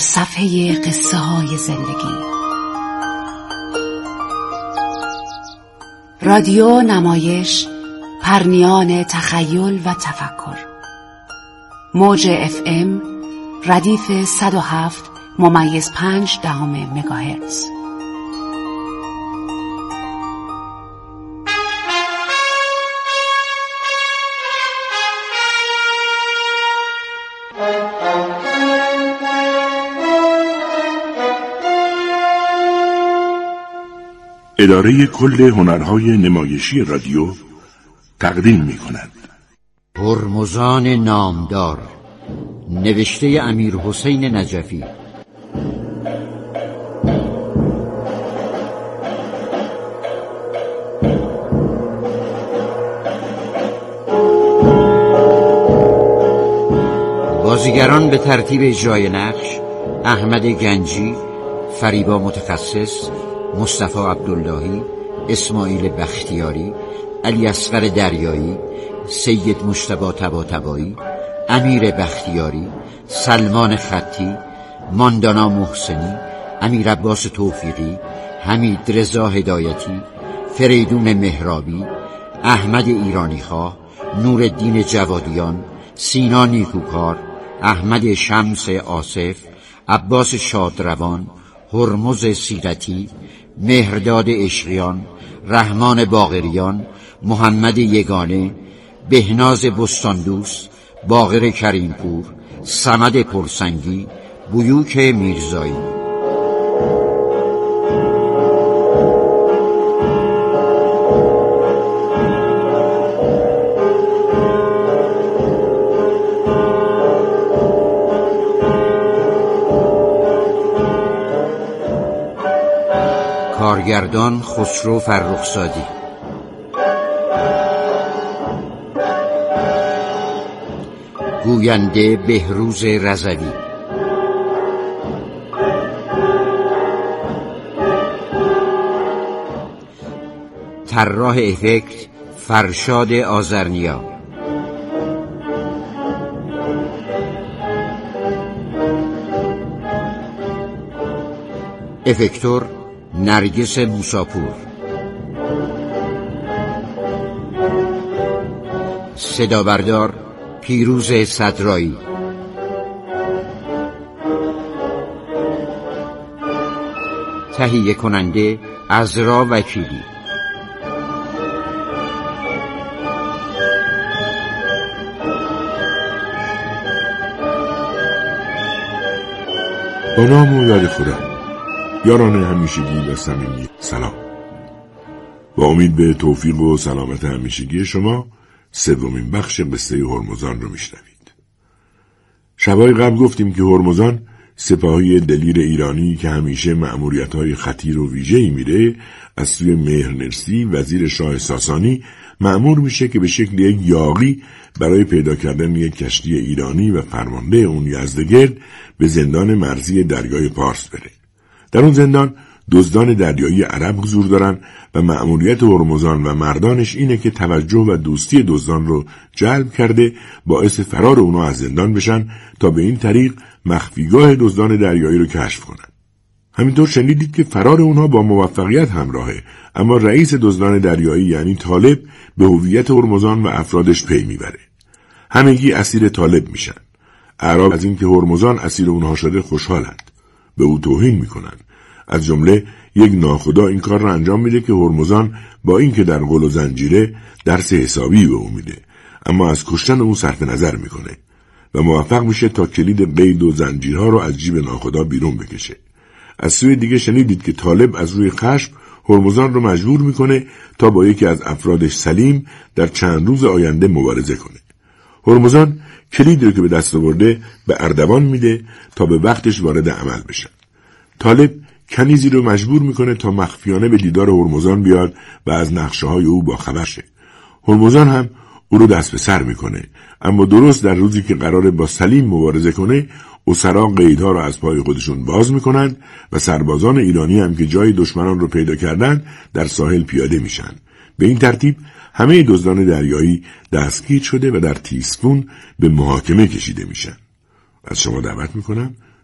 صفحه قصه های زندگی. رادیو نمایش پرنیان تخیل و تفکر. موج FM ردیف 107.5 مگاهرتز. اداره کل هنرهای نمایشی رادیو تقدیم می‌کند. هرمزان نامدار، نوشته امیرحسین نجفی. بازیگران به ترتیب اجرای نقش: احمد گنجی، فریبا متخصص، مصطفی عبداللهی، اسماعیل بختیاری، علی اصغر دریایی، سید مجتبی طباطبایی، امیر بختیاری، سلمان خطی، ماندانا محسنی، امیر عباس توفیقی، حمید رضا هدایتی، فریدون مهرابی، احمد ایرانیخواه، نورالدین جوادیان، سینا نیکوکار، احمد شمس آصف، عباس شادروان، هرمز سیرتی، مهرداد عشقیان، رحمان باقریان، محمد یگانه، بهناز بستاندوست، باقر کریمپور، صمد پرسنگی، بیوک میرزایی. کارگردان خسرو فرخزادی. گوینده بهروز رضوی. طراح افکت فرشاد آذرنیا. افکتور نرگس موساپور. صدابردار پیروز صدرایی. تهیه کننده عذرا وکیلی. با نام و یاد خدا، یاران همیشگی و صمیمی، سلام. با امید به توفیق و سلامت همیشگی شما، سومین بخش قصه هرمزان رو میشنوید. شبای قبل گفتیم که هرمزان، سپاهی دلیر ایرانی که همیشه مأموریت‌های خطیر و ویژه‌ای میره، از سوی مهرنرسی وزیر شاه ساسانی مأمور میشه که به شکل یک یاغی برای پیدا کردن یک کشتی ایرانی و فرمانده اون یزدگرد به زندان مرزی دریای پارس بره. در اون زندان دزدان دریایی عرب حضور دارن و مأموریت هرمزان و مردانش اینه که توجه و دوستی دزدان رو جلب کرده باعث فرار اونا از زندان بشن تا به این طریق مخفیگاه دزدان دریایی رو کشف کنن. همینطور شنیدید که فرار اونها با موفقیت همراهه، اما رئیس دزدان دریایی یعنی طالب به هویت هرمزان و افرادش پی میبره. همگی اسیر طالب میشن. اعراب از اینکه هرمزان اسیر اونها شده خوشحالند. به او توهین میکنن. از جمله یک ناخدا این کار را انجام میده که هرمزان با اینکه در قل و زنجیره درس حسابی به او میده، اما از کشتن او صرف نظر میکنه و موفق میشه تا کلید قید و زنجیرها رو از جیب ناخدا بیرون بکشه. از سوی دیگه شنیدید که طالب از روی خشم هرمزان رو مجبور میکنه تا با یکی از افرادش سلیم در چند روز آینده مبارزه کنه. هرمزان کلید رو که به دست آورده به اردوان میده تا به وقتش وارد عمل بشن. طالب کنیزی رو مجبور میکنه تا مخفیانه به دیدار هرمزان بیاد و از نقشه‌های او باخبر شه. هرمزان هم او رو دست به سر میکنه، اما درست در روزی که قراره با سلیم مبارزه کنه، اسرا قیدها رو از پای خودشون باز میکنن و سربازان ایرانی هم که جای دشمنان رو پیدا کردن در ساحل پیاده میشن. به این ترتیب همه دزدان دریایی دستگیر شده و در تیسفون به محاکمه کشیده میشن. از شما دعوت میکنم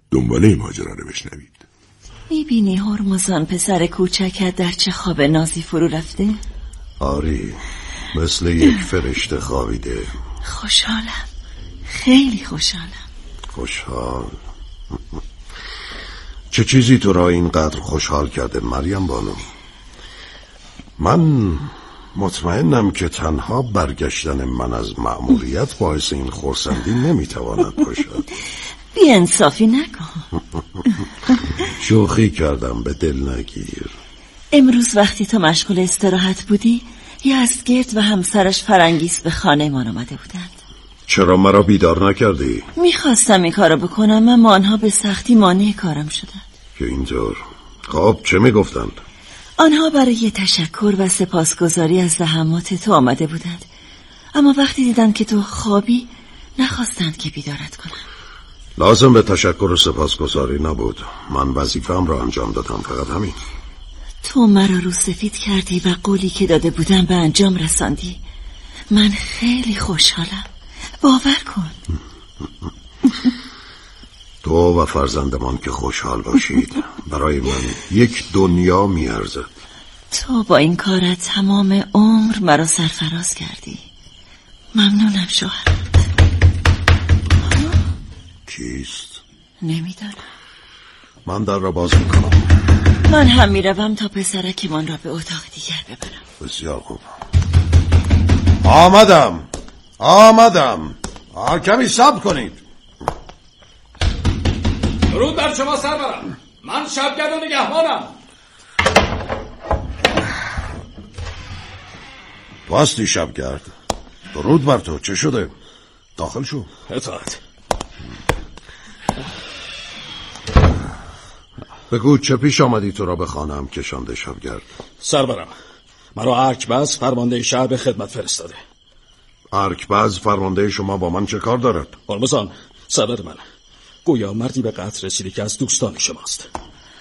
دنباله ماجرا رو بشنوید. میبینی هرمزان پسر کوچکت در چه خواب نازی فرو رفته؟ آری، مثل یک فرشته خوابیده. خوشحالم، خیلی خوشحالم. خوشحال؟ چه چیزی تو را اینقدر خوشحال کرده مریم بانو؟ من مطمئنم که تنها برگشتن من از مأموریت باعث این خرسندی نمیتواند باشد. بی انصافی نکن. شوخی کردم، به دل نگیر. امروز وقتی تو مشغول استراحت بودی یزدگرد و همسرش فرنگیس به خانه ما آمده بودند. چرا مرا بیدار نکردی؟ میخواستم این کارو بکنم اما آنها به سختی مانع کارم شدند. که اینطور؟ خب چه میگفتند؟ آنها برای تشکر و سپاسگزاری از زحمات تو آمده بودند، اما وقتی دیدن که تو خوابی نخواستند که بیدارت کنم. لازم به تشکر و سپاسگزاری نبود. من وظیفه‌ام را انجام دادم، فقط همین. تو مرا رو سفید کردی و قولی که داده بودم به انجام رساندی. من خیلی خوشحالم، باور کن. تو و فرزندمان که خوشحال باشید برای من یک دنیا میارزد. تو با این کارت تمام عمر مرا سرفراز کردی. ممنونم شوهرت. کیست؟ نمیدانم. من در را باز میکنم. من هم میروم تا پسرکمان را به اتاق دیگر ببرم. بسیار خوب. آمدم. کمی صبر کنید. درود بر شما سرورم. من شبگرد و نگهبانم. تو هستی شبگرد؟ درود بر تو. چه شده؟ داخل شو. اطاعت. بگو چه پیش آمدی تو را به خانه‌ام کشانده شبگرد؟ سرورم، مرا ارکباز فرمانده شهر به خدمت فرستاده. ارکباز فرمانده شما با من چه کار دارد؟ هرمزان، سرور من گویا مردی به قتل رسیده که از دوستان شماست.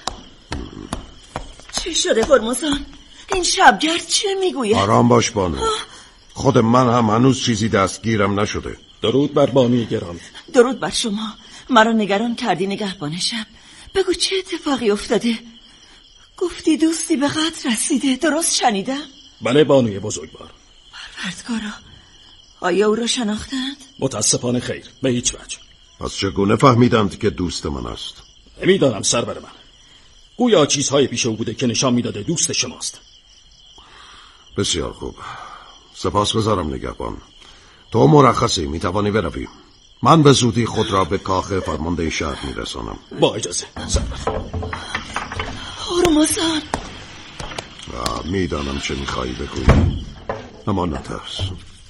چی شده هرمزان؟ این شبگرد چه میگوید؟ آرام باش بانو. خود من هم هنوز چیزی دستگیرم نشده. درود بر بانوی گرامی. درود بر شما. مرا نگران کردی نگهبان شب. بگو چه اتفاقی افتاده؟ گفتی دوستی به قتل رسیده، درست شنیدم؟ بله بانوی بزرگوار. پروردگارا، آیا او را شناختند؟ متاسفانه خیر، به هیچ وجه. پس چگونه فهمیدند که دوست من است؟ نمیدانم سرور من. گویا چیزهای پیش او بوده که نشان میداده دوست شماست. بسیار خوب، سپاسگزارم نگهبان. تو مرخصی، میتوانی بروی. من به زودی خود را به کاخ فرمانده شهر میرسانم. با اجازه سرور. هرمزان، میدانم چه میخوایی بگویی، اما نترس.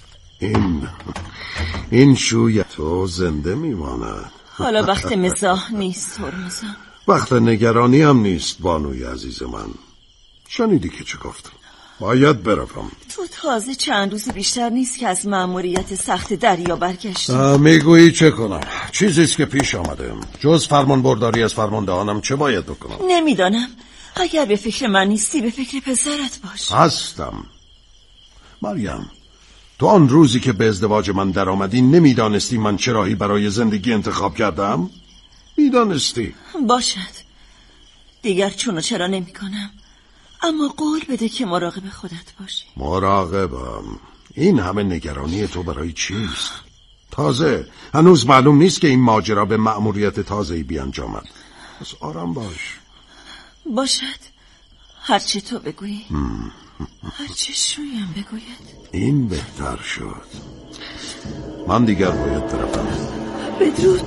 این شوی تو زنده میماند. حالا وقت مزاح نیست هرمزان. وقت نگرانی هم نیست بانوی عزیز من. شنیدی که چه گفت؟ باید بروم. تو تازه چند روزی بیشتر نیست که از مأموریت سخت دریا برگشتی. میگویی چه کنم؟ چیزیست که پیش آمده. جز فرمان برداری از فرماندهانم چه باید بکنم؟ نمیدانم. اگر به فکر من نیستی به فکر پسرت باش. هستم مریم. تو آن روزی که به ازدواج من در آمدی نمیدانستی من چه راهی برای زندگی انتخاب کردم؟ میدانستی؟ باشد، دیگر چون و چرا نمی کنم، اما قول بده که مراقب خودت باشی. مراقبم؟ این همه نگرانی تو برای چیست؟ تازه هنوز معلوم نیست که این ماجرا به مأموریت تازه‌ای بیانجامد. پس آرام باش. باشد، هرچی تو بگویی. هرچی شویم بگوید. این بهتر شد. من دیگر باید بروم. بدرود.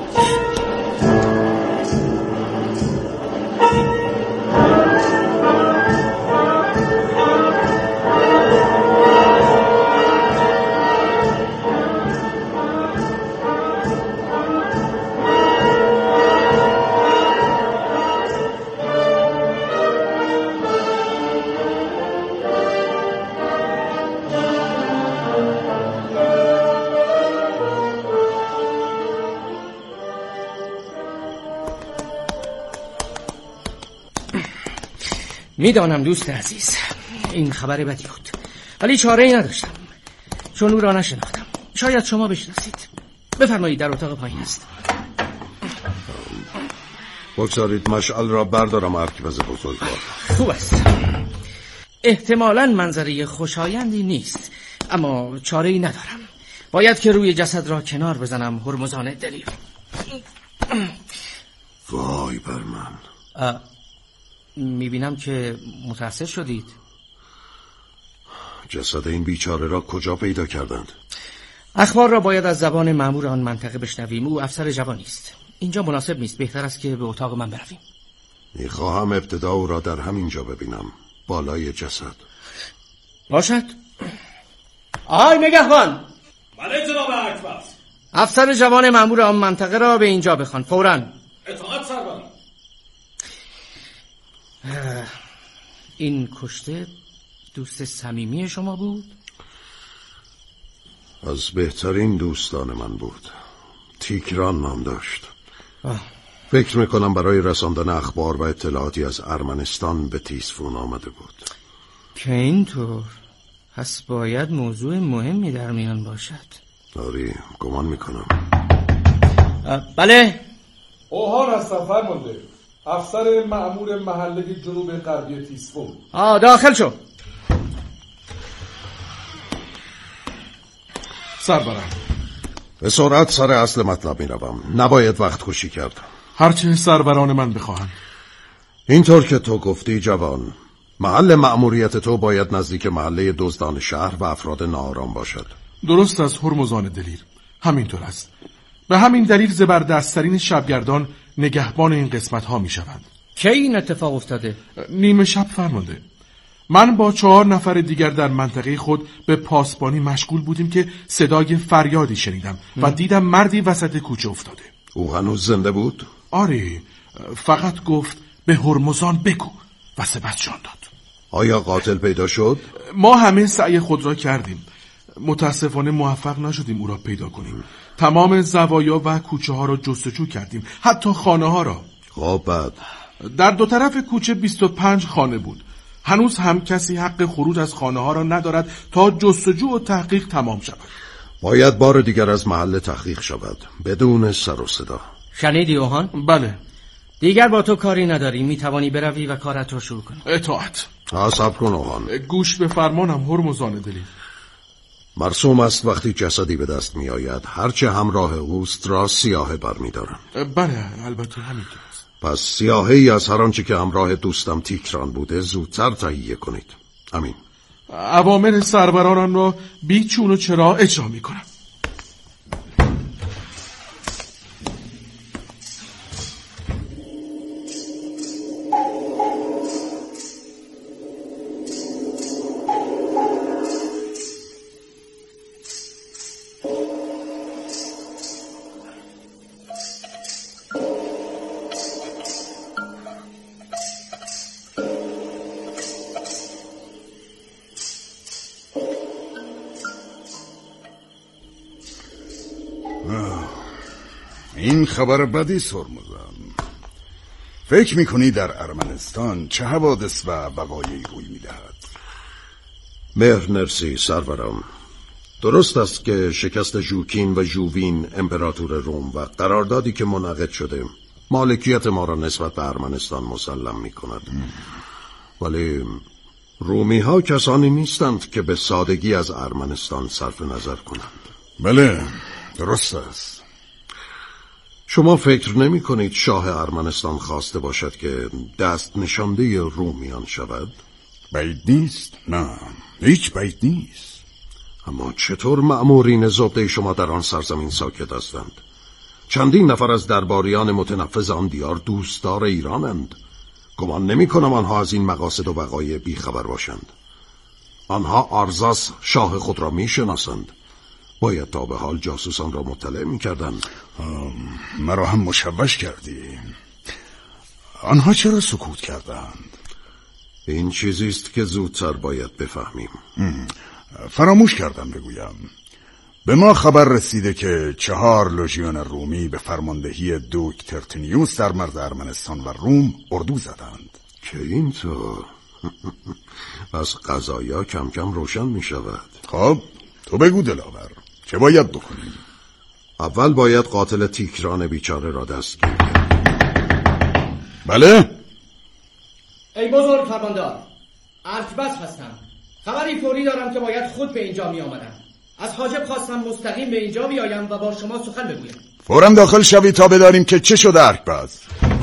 میدانم دوست عزیز، این خبر بدی بود، ولی چاره‌ای نداشتم چون او را نشناختم. شاید شما بشناسید. بفرمایید، در اتاق پایین است. بگذارید مشعل را بردارم ارکبز بزرگوار. خوب است. احتمالاً منظره خوشایندی نیست، اما چاره‌ای ندارم. باید که روی جسد را کنار بزنم. هرمزان دلیر. وای بر من. میبینم که متأثر شدید. جسد این بیچاره را کجا پیدا کردند؟ اخبار را باید از زبان مأمور آن منطقه بشنویم. او افسر جوانی است. اینجا مناسب نیست. بهتر است که به اتاق من برویم. میخواهم ابتدا او را در همین جا ببینم، بالای جسد. باشد. آی نگهبان. بله جناب اکبر. افسر جوان مأمور آن منطقه را به اینجا بخوان فوراً. اطاعت سرور. این کشته دوست صمیمی شما بود؟ از بهترین دوستان من بود. تیکران نام داشت. فکر میکنم برای رساندن اخبار و اطلاعاتی از ارمنستان به تیسفون آمده بود. که اینطور؟ پس باید موضوع مهمی در میان باشد. آری، گمان میکنم. بله. اوهان هستم فرمانده. افسر مأمور محله جنوب غربی تیسفون. داخل شو. سربرم. به سرعت سر اصل مطلب میروم. نباید وقت کشی کرد. هرچه سربران من بخواهند. اینطور که تو گفتی جوان، محل مأموریت تو باید نزدیک محله دزدان شهر و افراد ناآرام باشد. درست از هرمزان دلیر. همینطور است. به همین دلیل زبردست‌ترین شبگردان نگهبان این قسمت ها می شوند. کی این اتفاق افتاده؟ نیمه شب فرمانده. من با 4 نفر دیگر در منطقه خود به پاسبانی مشغول بودیم که صدای فریادی شنیدم و دیدم مردی وسط کوچه افتاده. او هنوز زنده بود؟ آره، فقط گفت به هرمزان بگو و سپس جان داد. آیا قاتل پیدا شد؟ ما همه سعی خود را کردیم. متاسفانه موفق نشدیم او را پیدا کنیم. تمام زوایا و کوچه ها را جستجو کردیم، حتی خانه ها را. خب بعد؟ در 2 طرف کوچه 25 خانه بود. هنوز هم کسی حق خروج از خانه ها را ندارد تا جستجو و تحقیق تمام شود. باید بار دیگر از محل تحقیق شود بدون سر و صدا. شنیدی اوهان؟ بله. دیگر با تو کاری نداری. میتوانی بروی و کارت را شروع کنی. اطاعت. صبر کن اوهان. گوش به فرمانم هرمزان دلیر. مرسوم است وقتی جسدی به دست می آید هرچه همراه اوست را سیاهه بر می دارن. بله، البته همینطور است. پس سیاهی از هر آنچه که همراه دوستم تیکران بوده زودتر تهیه کنید. امین. اوامر سربرانم را بی چون و چرا اجرا می کنم. این خبر بدی هرمزان. فکر میکنی در ارمنستان چه حوادث و وقایعی روی میدهد؟ مهرنرسی سرورم. درست است که شکست ژوکین و ژووین امپراتور روم و قراردادی که منعقد شده مالکیت ما را نسبت به ارمنستان مسلم میکند. ولی رومی ها کسانی نیستند که به سادگی از ارمنستان صرف نظر کنند. بله، درست است. شما فکر نمی کنید شاه ارمنستان خواسته باشد که دست نشانده رومیان شود؟ بعید نیست. نه، هیچ بعید نیست. اما چطور مأمورین زبده شما در آن سرزمین ساکت هستند؟ چندین نفر از درباریان متنفذ آن دیار دوستدار ایرانند. گمان نمی کنم آنها از این مقاصد و وقایع بیخبر باشند. آنها آرزاس شاه خود را می شناسند. باید تا به حال جاسوسان را مطلع می کردند. مرا هم مشوش کردی. آنها چرا سکوت کردند؟ این چیزیست که زودتر باید بفهمیم. فراموش کردم بگویم. به ما خبر رسیده که 4 لژیون رومی به فرماندهی دوک ترتنیوس در مرز ارمنستان و روم اردو زدند. که اینطور؟ از قضایا کم کم روشن می شود. خب تو بگو دلاور، چه باید بکنیم؟ اول باید قاتل تیکران بیچاره را دستگیر کرد. بله؟ ای بزرگ فرماندار، ارکبس هستم. خبری فوری دارم که باید خود به اینجا می آمدم. از حاجب خواستم مستقیم به اینجا بیایم و با شما سخن بگویم. فوراً داخل شوید تا بداریم که چه شده ارکبس.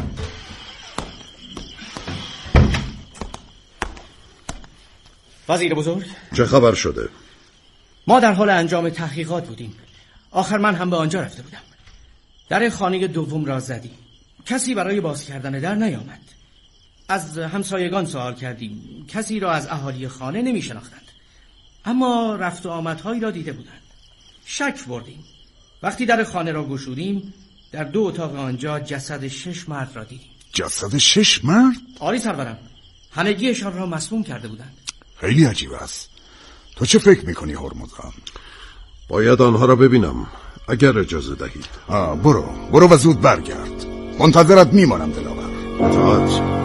وزیر بزرگ، چه خبر شده؟ ما در حال انجام تحقیقات بودیم. آخر من هم به آنجا رفته بودم. در خانه دوم را زدیم. کسی برای باز کردن در نیامد. از همسایگان سوال کردیم. کسی را از اهالی خانه نمی شناختند. اما رفت و آمدهایی را دیده بودند. شک بردیم. وقتی در خانه را گشودیم، در 2 اتاق آنجا جسد 6 مرد را دیدیم. جسد 6 مرد؟ آری سرورم، همگیشان را مسموم کرده بودند. خیلی عجیب است. تو چه فکر میکنی هرمزان؟ باید آنها را ببینم اگر اجازه دهید. برو و زود برگرد. منتظرت میمانم دلاور. اطاعت.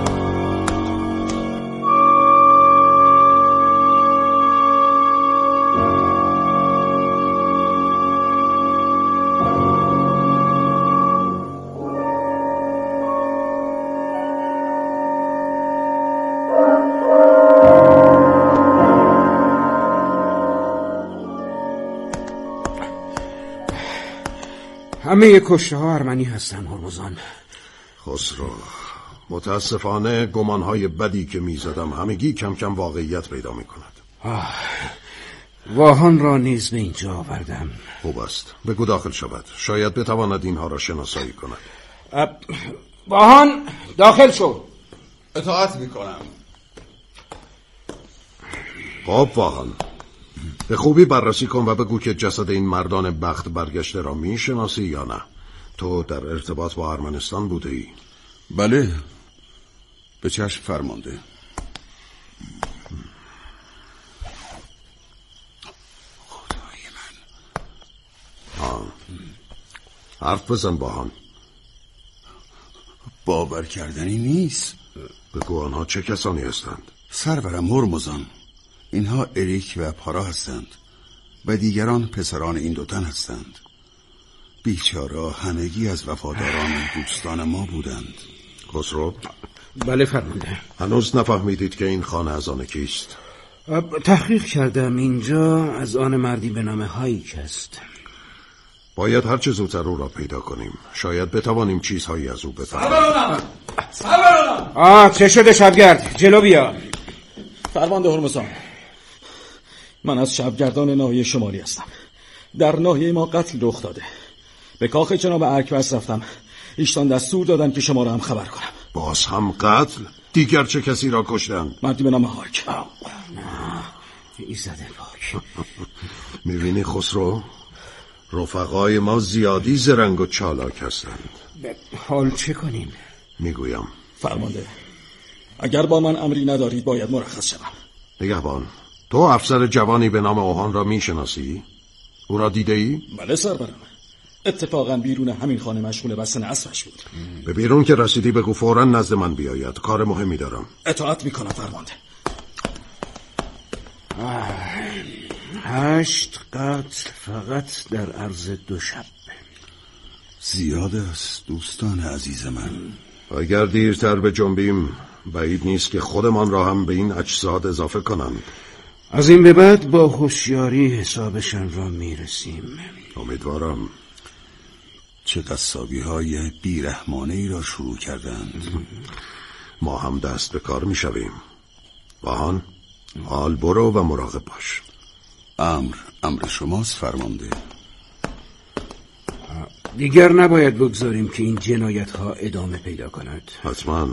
همه کشته ها ارمنی هستن هرمزان. خسرو، متاسفانه گمانهای بدی که میزدم همگی کم کم واقعیت پیدا میکند. واهان را نیز به اینجا آوردم. خوب است، بگو داخل شود. شاید بتواند اینها را شناسایی کند. واهان داخل شو. اطاعت میکنم. خب واهان، به خوبی بررسی کن و بگو که جسد این مردان بخت برگشته را میشناسی یا نه. تو در ارتباط با ارمنستان بوده ای؟ بله، به چشم فرمانده. خدای من. حرف بزن واهان. باور کردنی نیست. بگو آنها چه کسانی هستند؟ سرورم هرمزان، اینها اریک و پارا هستند و دیگران پسران این 2 تن هستند. بیچاره همگی از وفاداران دوستان ما بودند. خسرو؟ بله فرمانده. هنوز نفهمیدید که این خانه از آن کیست؟ تحقیق کردم، اینجا از آن مردی به نام هایک است. باید هر چه زودتر او را پیدا کنیم. شاید بتوانیم چیزهایی از او بفهمیم. چه شده شبگرد؟ جلو بیا. فرمانده هرمزان، من از شبگردان ناحیه شمالی هستم. در ناحیه ما قتل رخ داده. به کاخ جناب ارکبس رفتم. ایشان دستور دادن که شما را هم خبر کنم. باز هم قتل؟ دیگر چه کسی را کشتند؟ مردی به نام هایک. ایزد پاک. میبینی خسرو؟ رفقای ما زیادی زرنگ و چالاک هستند. حال چه کنیم؟ میگویم فرمانده، اگر با من امری ندارید باید مرخص شوم. نگهبان، تو افسر جوانی به نام اوهان را میشناسی؟ او را دیده ای؟ بله سرورم، اتفاقا بیرون همین خانه مشغول بستن اسبش بود. به بیرون که رسیدی بگو فوراً نزد من بیاید، کار مهمی دارم. اطاعت میکنم فرمانده. 8 قتل فقط در عرض 2 شب. زیاد است دوستان عزیز من. اگر دیرتر به جنبیم بعید نیست که خودمان را هم به این اجساد اضافه کنند. از این به بعد با هوشیاری حسابشان را میرسیم. امیدوارم. چه قصابی های بیرحمانه ای را شروع کردند. ما هم دست به کار میشویم. واهان، حال برو و مراقب باش. امر شماست فرمانده. دیگر نباید بگذاریم که این جنایت ها ادامه پیدا کند. حتما.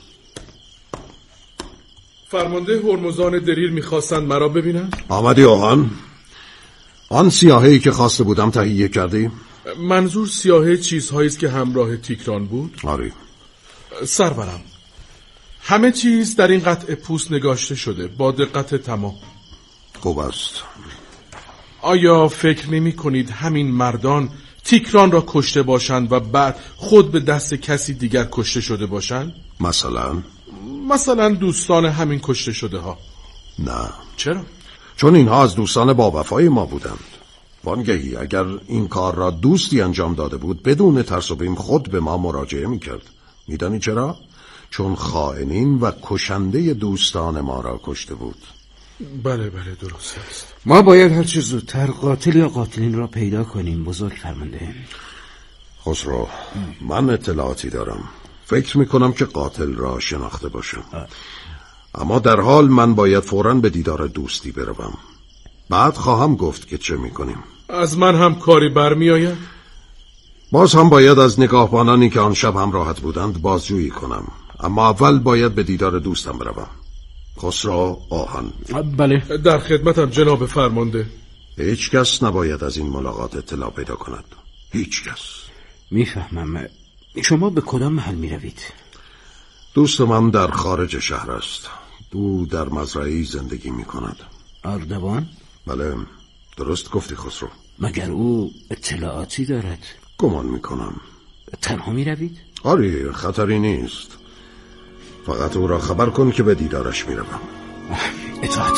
فرمانده هرمزان دلیر میخواستند مرا ببینن؟ آمدی اوهان؟ آن سیاهی که خواسته بودم تهیه کردی؟ منظور سیاهه چیزهایی است که همراه تیکران بود؟ آری. سرورم، همه چیز در این قطعه پوست نگاشته شده با دقت تمام. خوب است. آیا فکر نمی کنید همین مردان تیکران را کشته باشند و بعد خود به دست کسی دیگر کشته شده باشند؟ مثلا دوستان همین کشته شده ها. نه. چرا؟ چون اینها از دوستان با وفای ما بودند. وانگهی اگر این کار را دوستی انجام داده بود بدون ترس و بیم خود به ما مراجعه میکرد. میدانی چرا؟ چون خائنین و کشنده دوستان ما را کشته بود. بله درست است. ما باید هر چه زودتر قاتل یا قاتلین را پیدا کنیم بزرگ فرمانده. خسرو، من اطلاعاتی دارم. فکر میکنم که قاتل را شناخته باشم. اما در حال من باید فوراً به دیدار دوستی بروم. بعد خواهم گفت که چه میکنیم. از من هم کاری برمی آید؟ باز هم باید از نگاهبانانی که آن شب همراهت بودند بازجویی کنم. اما اول باید به دیدار دوستم بروم. خسرو آهن. بله. در خدمتم جناب فرمانده. هیچ کس نباید از این ملاقات اطلاع پیدا کند. هیچ کس. میفهمم. شما به کدام محل می روید؟ دوست من در خارج شهر است. او در مزرعه‌ای زندگی می کند. اردوان؟ بله، درست گفتی خسرو. مگر او اطلاعاتی دارد؟ گمان می کنم. تنها می روید؟ آری، خطری نیست. فقط او را خبر کن که به دیدارش می روم. اطاعت.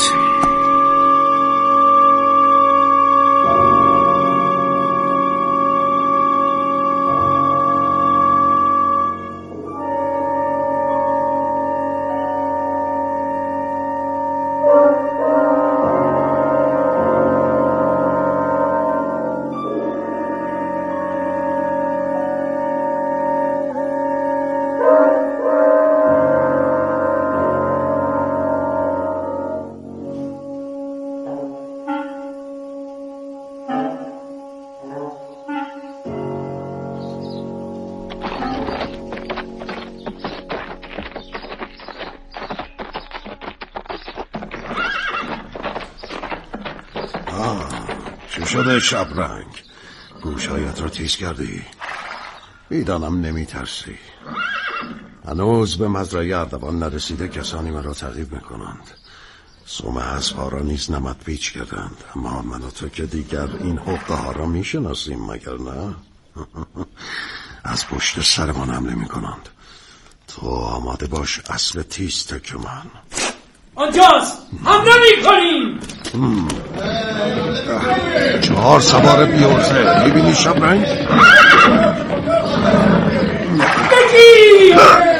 چه شده شبرنگ؟ گوشهایت را تیز کردی؟ میدانم نمی ترسی. هنوز به مزرعه اردوان نرسیده کسانی مرا تعقیب میکنند. سوم اسبها را نیز نمد پیچ کردند. اما من و تو که دیگر این حقه ها را میشناسیم مگر نه؟ از پشت سرمان حمله میکنند. تو آماده باش اصل تیز تک من. آنجاست، حمله میکنیم. 4 سوار بیورزه، میبینی شبرنگ؟ بگیر!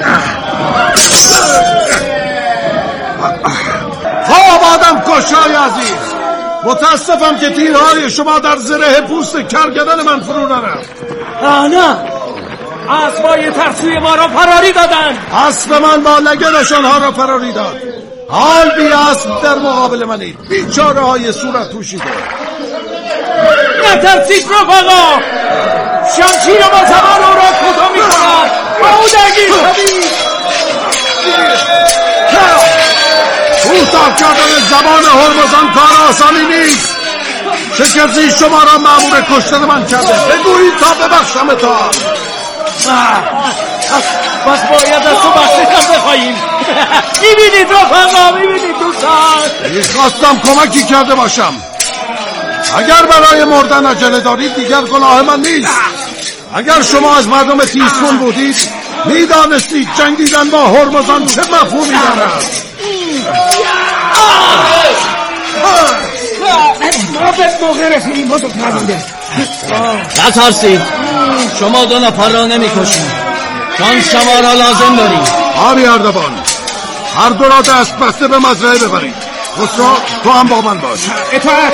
خواب آدم کشای عزیز، متاسفم که تیرهای شما در زره پوست کرگدن من فرو نرفت. نه، اسبای ترسوی ما را فراری دادن. اسب من با لگنشان ها را فراری داد. حال بی اسب در مقابل منید، بیچاره های صورت پوشیده. نترسید رفقا، شمشیر با زمان او را کوتاه می کند. با او درگیر شدید. کوتاه کردن زبان هرمزان کار آسانی نیست. چه کسی شما را مأمور کشتن من کرده؟ بگویید تا ببخشمتان. پس باید از تو بخشش بخواهیم. میبینید رفقا، میبینید دوستان، میخواستم کمکی کرده باشم. اگر برای مردن عجله دارید دیگر گناه من نیست. اگر شما از مردم تیزخون بودید میدانستید جنگیدن با هرمزان چه مفهومی دارد. ما به موقع رسیدیم بزرگ فرمانده. نترسید، شما 2 نفر را نمی کشید چون شما را لازم داریم. آری اردوان، هر دو را دست بسته به مزرعه ببرید. خسرو، تو هم با من باش. اطاعت.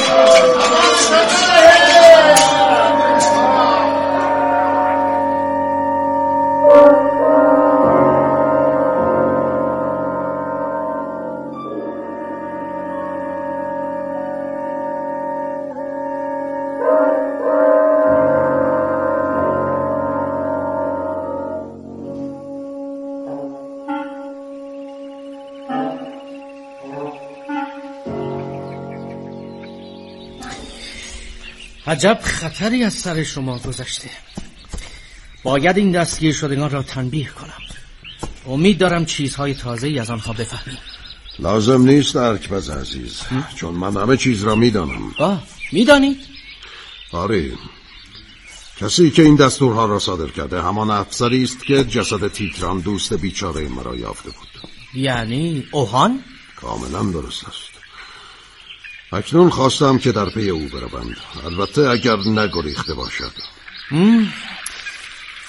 عجب خطری از سر شما گذشته. باید این دستگیر شدگان را تنبیه کنم. امید دارم چیزهای تازه‌ای از آنها بفهمیم. لازم نیست ارکبز عزیز، چون من همه چیز را میدانم. میدانید؟ آره، کسی که این دستورها را صادر کرده همان افسری است که جسد تیکران دوست بیچاره مرا یافته بود. یعنی اوهان؟ کاملا درست است. اکنون خواستم که در پی او بروند، البته اگر نگریخته باشد.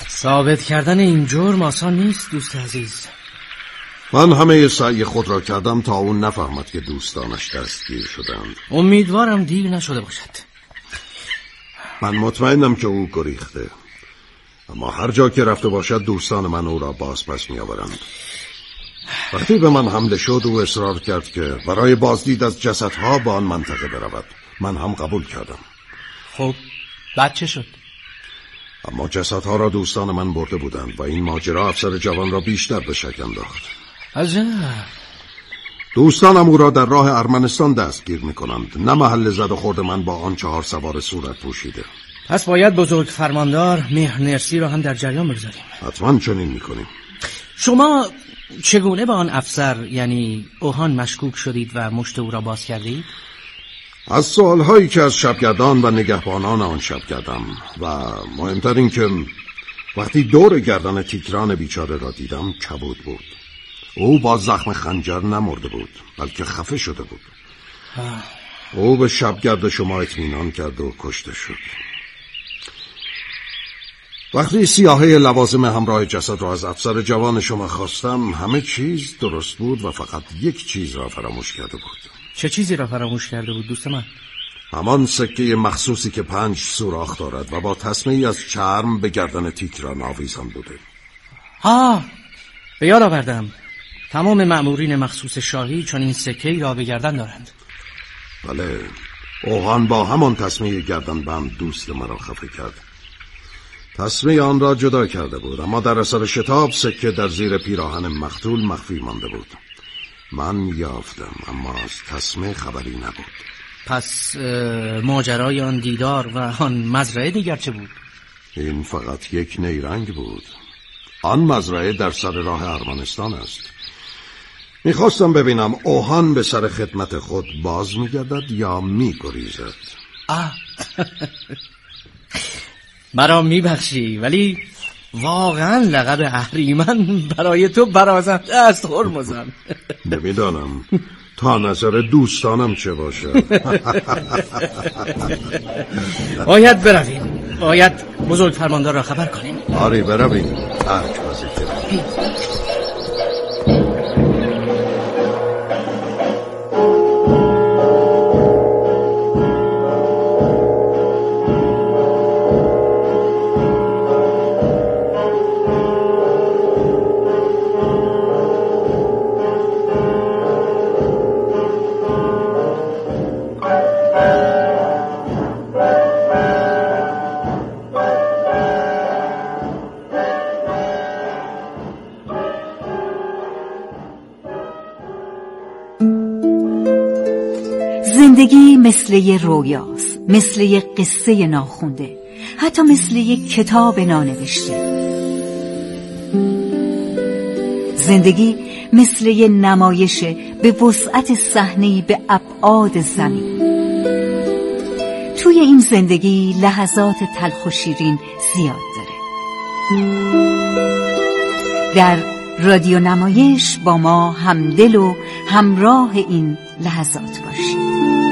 ثابت کردن این جرم آسان نیست دوست عزیز. من همه سعی خود را کردم تا اون نفهمد که دوستانش دستگیر شدند. امیدوارم دیر نشده باشد. من مطمئنم که او گریخته، اما هر جا که رفته باشد دوستان من او را باز پس می آورند. وقتی به من حمله شد او اصرار کرد که برای بازدید از جسدها به آن منطقه برود. من هم قبول کردم. خب بعد چه شد؟ اما جسدها را دوستان من برده بودند و این ماجرا افسر جوان را بیشتر به شک انداخت. عجب. دوستانم او را در راه ارمنستان دستگیر می‌کنند، نه محل زد و خورد من با آن 4 سوار صورت پوشیده. پس باید بزرگ فرماندار مهرنرسی را هم در جریان بگذاریم. حتما چنین می‌کنیم. شما چگونه به آن افسر یعنی اوهان مشکوک شدید و مشت او را باز کردید؟ از سوالهایی که از شبگردان و نگهبانان آن شب کردم و مهمتر این که وقتی دور گردن تیکران بیچاره را دیدم کبود بود. او با زخم خنجر نمرده بود بلکه خفه شده بود. او به شبگرد شما اطمینان کرد و کشته شد. وقتی سیاهه لوازم همراه جسد را از افسر جوان شما خواستم همه چیز درست بود و فقط یک چیز را فراموش کرده بود. چه چیزی را فراموش کرده بود دوست من؟ همان سکه مخصوصی که 5 سوراخ دارد و با تسمه‌ای از چرم به گردن تیکران آویزان بوده. به یاد آوردم. تمام مأمورین مخصوص شاهی چون این سکه‌ای را به گردن دارند. بله، اوهان با همان تسمه گردن بند دوست مرا خفه کرد. تسمه آن را جدا کرده بود اما در اثر شتاب سکه در زیر پیراهن مقتول مخفی مانده بود. من یافتم اما از تسمه خبری نبود. پس ماجرای آن دیدار و آن مزرعه دیگر چه بود؟ این فقط یک نیرنگ بود. آن مزرعه در سر راه ارمنستان است. میخواستم ببینم اوهان به سر خدمت خود باز میگردد یا میگریزد. مرا میبخشی ولی واقعا لقب اهریمن برای تو برازنده است هرمزان. نمیدانم تا نظر دوستانم چه باشد. باید برویم. باید بزرگ فرماندار را خبر کنیم. آری برویم. ارک بازی زندگی مثل یه رویاست، مثل یه قصه ناخونده، حتی مثل یه کتاب نانوشته. زندگی مثل یه نمایشه به وسعت صحنه‌ای به ابعاد زمین. توی این زندگی لحظات تلخ و شیرین زیاد داره. در رادیو نمایش با ما همدل و همراه این لحظات باشید.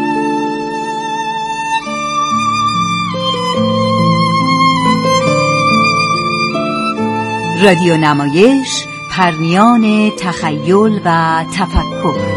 رادیو نمایش، پرنیان تخیل و تفکر.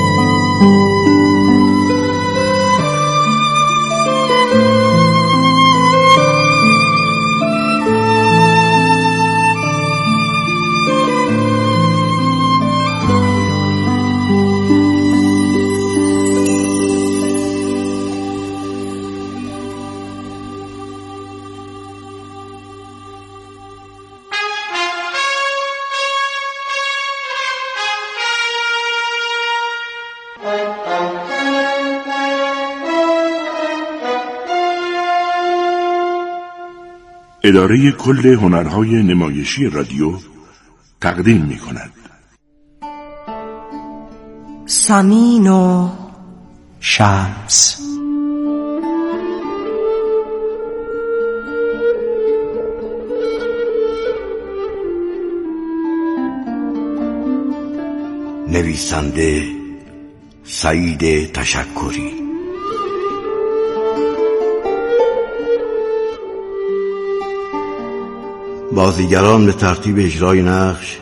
اداره کل هنرهای نمایشی رادیو تقدیم می کند سمین و شمس. نویسنده سعید تشکری. بازیگران به ترتیب اجرای نقش